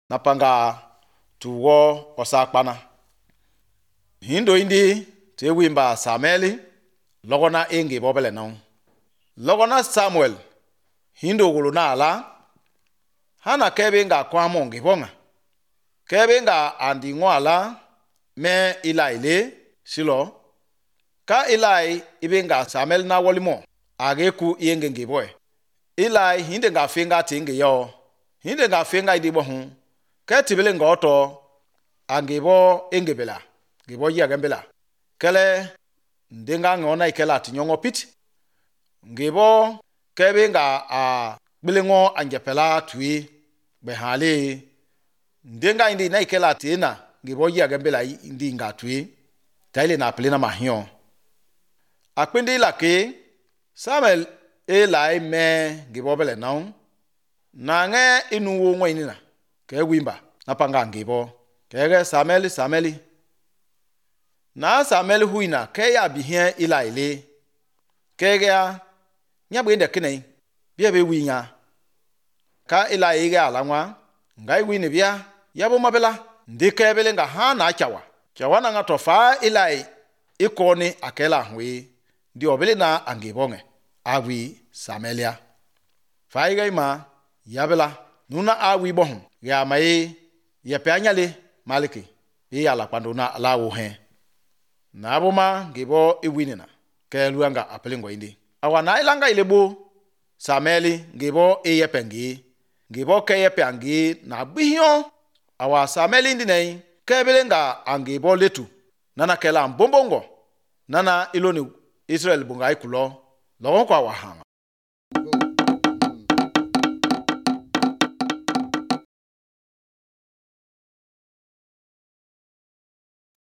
napanga tuwo osakpana hindo indi te wimba Sameli logona engi bobele non logona Samuel hindo gulu na ala hana kebe nga kwa mongi bonga kebe nga andi ngwala me ilaile silo ka ilai ibenga Samuel na wolimo ageku yenge ngiboy ilai hinde nga finga tingi yo hinde nga finga idibo hu ka tibele nga oto angibo engebela gibo yagembela kele ndenga ngona ikela tinyongo pit ngibo kebe nga a bilingo anjepela tui behale ndenga indi na ikela tina ngibo yagembela indi nga tui taile na plena mahio akpindi lake Samuel elai me ngibo bele naun na nge inu wo ngwa inina ke wimba napanga ngibo kege Sameli na Samuel huina ke ya bihia ilaile kege ya nyabwe nde kene bia be winya ka ilaile ga alanwa ngai wini bia yabo mabela ndike bele nga ha na chawa na ngatofa ilai ikoni akela hwe ndi obele na angibonge awi Samelia faiga ima yabela nuna awi bohum ya mai ya peanyale maliki ya la pandona lawo he na boma ngibo iwinina ke luanga apelingo indi awana ilanga ilebo Sameli ngibo eyepengi ngibo ke yepengi na bihio awa Sameli ndi nei kebelenga angibo letu nana kela mbombongo nana iloni Israel bunga ikulo lo kwa wahanga